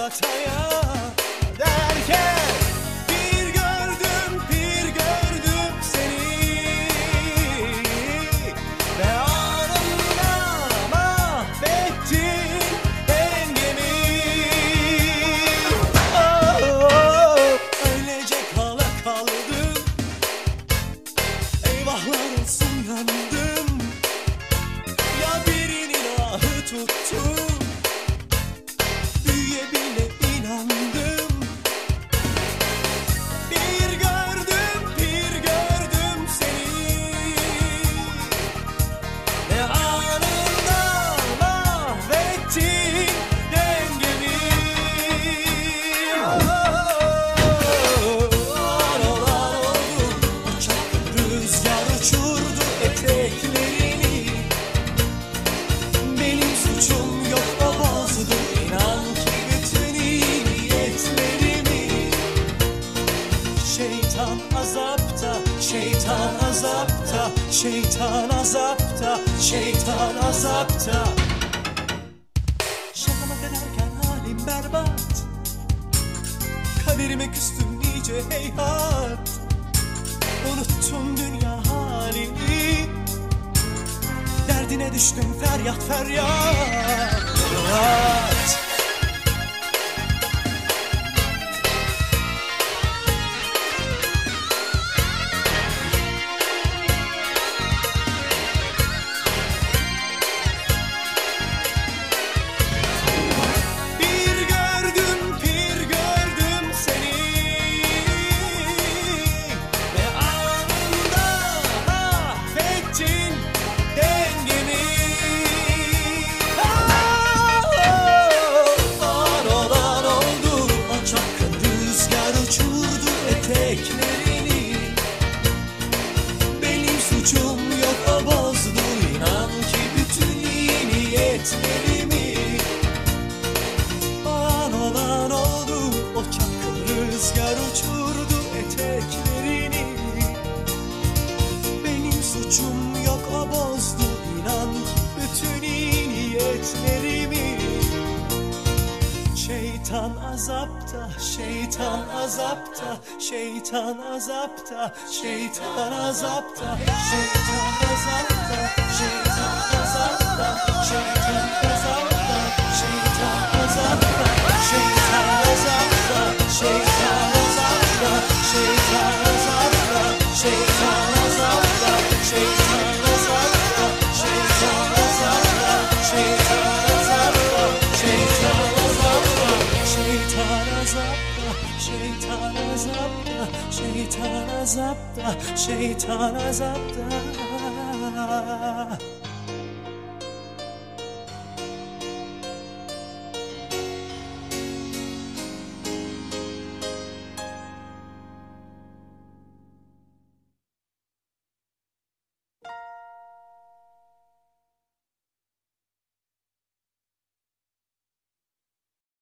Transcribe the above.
Galata'ya derken bir gördüm seni ve anında mahvettin dengemi. Öylece kala kaldım, eyvahlar olsun yandım. Ya birinin ahı tuttu, büyüye bile inandım. Bir gördüm seni ve anında mahvettin dengemi. Oralar oldu, uçak rüzgar uçurdu eteklerini. Benim suçum yok, o bozdu inan ki bütün iyi niyetlerimi. Şeytan azapta, şeytan azapta, şeytan azapta, şeytan azapta. Şakama dönerken halim berbat, kaderime küstüm nice heyhat. Unuttum dünya halini, derdine düştüm feryat feryat. Bir gördüm seni ve anında mahvettin dengemi. Var oldu, o çapkın rüzgar uçurdu eteklerini. Benim suçum yok, o bozdu inan ki bütün iyi niyetlerimi. Olan oldu, o çapkın rüzgar uçurdu eteklerini. Benim suçum yok, o bozdu inan bütün iyi niyetlerimi. Şeytan azapta, şeytan azapta, şeytan azapta, şeytan azapta, şeytan azapta, şeytan azapta, şeytan azapta, şeytan azapta, şeytan azapta, şeytan azapta, şeytan azapta, şeytan azapta, şeytan azapta, şeytan azapta, şeytan azapta, şeytan azapta, şeytan azapta, şeytan azapta, şeytan azapta, şeytan azapta.